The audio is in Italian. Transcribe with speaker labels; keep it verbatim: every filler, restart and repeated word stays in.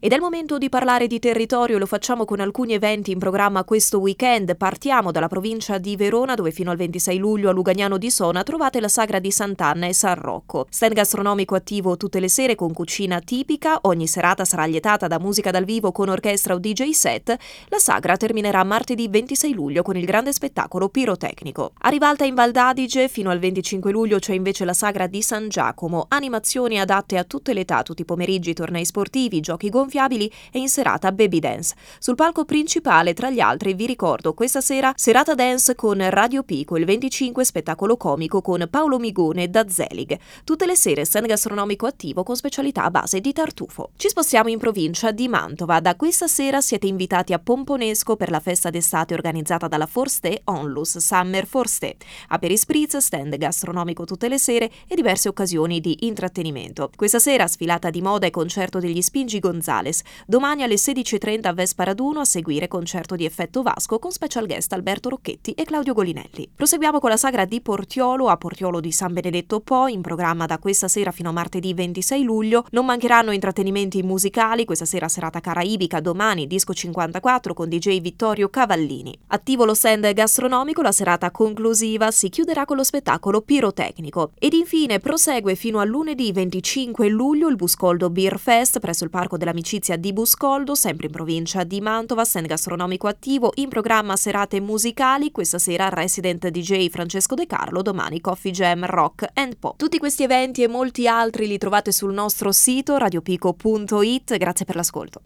Speaker 1: Ed è il momento di parlare di territorio, lo facciamo con alcuni eventi in programma questo weekend. Partiamo dalla provincia di Verona, dove fino al ventisei luglio a Lugagnano di Sona trovate la Sagra di Sant'Anna e San Rocco. Stand gastronomico attivo tutte le sere con cucina tipica, ogni serata sarà allietata da musica dal vivo con orchestra o D J set. La Sagra terminerà martedì ventisei luglio con il grande spettacolo pirotecnico. A Rivalta in Val d'Adige fino al venticinque luglio c'è invece la Sagra di San Giacomo, animazioni adatte a tutte le età, tutti i pomeriggi, tornei sportivi, giochi gonfiabili e in serata baby dance. Sul palco principale, tra gli altri, vi ricordo questa sera serata dance con Radio Pico, il venticinque spettacolo comico con Paolo Migone da Zelig. Tutte le sere stand gastronomico attivo con specialità a base di tartufo. Ci spostiamo in provincia di Mantova. Da questa sera siete invitati a Pomponesco per la festa d'estate organizzata dalla Forste Onlus Summer Forste. Aperispritz, stand gastronomico tutte le sere e diverse occasioni di intrattenimento. Questa sera sfilata di moda e concerto degli Spingi Gonzales. Domani alle sedici e trenta a Vespa Raduno, a seguire concerto di Effetto Vasco con special guest Alberto Rocchetti e Claudio Golinelli. Proseguiamo con la Sagra di Portiolo a Portiolo di San Benedetto Po, in programma da questa sera fino a martedì ventisei luglio. Non mancheranno intrattenimenti musicali, questa sera serata caraibica, domani Disco cinquantaquattro con D J Vittorio Cavallini. Attivo lo stand gastronomico, la serata conclusiva si chiuderà con lo spettacolo pirotecnico. Ed infine prosegue fino a lunedì venticinque luglio il Buscoldo Beer Fest presso il Parco dell'Amicizia di Buscoldo, sempre in provincia di Mantova, stand gastronomico attivo, in programma serate musicali, questa sera Resident D J Francesco De Carlo, domani Coffee Jam Rock and Pop. Tutti questi eventi e molti altri li trovate sul nostro sito radiopico punto it. Grazie per l'ascolto.